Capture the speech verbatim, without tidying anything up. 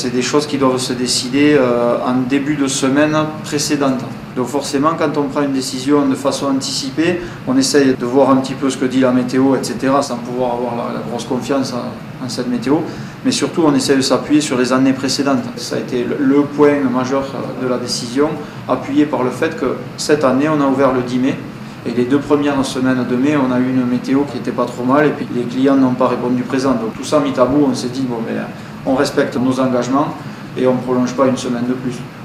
c'est des choses qui doivent se décider euh, en début de semaine précédente. Donc forcément, quand on prend une décision de façon anticipée, on essaye de voir un petit peu ce que dit la météo, et cetera, sans pouvoir avoir la, la grosse confiance en, en cette météo. Mais surtout, on essaie de s'appuyer sur les années précédentes. Ça a été le, le point majeur de la décision, appuyé par le fait que cette année, on a ouvert le dix mai. Et les deux premières semaines de mai, on a eu une météo qui n'était pas trop mal et puis les clients n'ont pas répondu présent. Donc tout ça mis à bout, on s'est dit, bon, ben, on respecte nos engagements et on ne prolonge pas une semaine de plus.